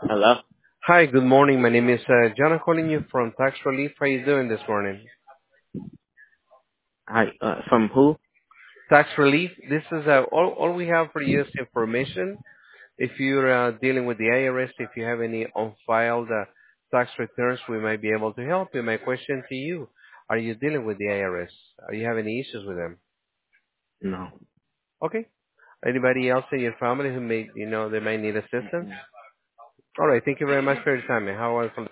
Hello. Hi, good morning. My name is John. I'm calling you from Tax Relief. How you doing this morning? Hi. From who? Tax Relief. This is all we have for you is information. If you're dealing with the IRS, if you have any unfiled tax returns, we might be able to help you. My question to you: Are you dealing with the IRS? Are you have any issues with them? No. Okay. Anybody else in your family who may, they might need assistance? Mm-mm. All right. Thank you very much for your time. And how wonderful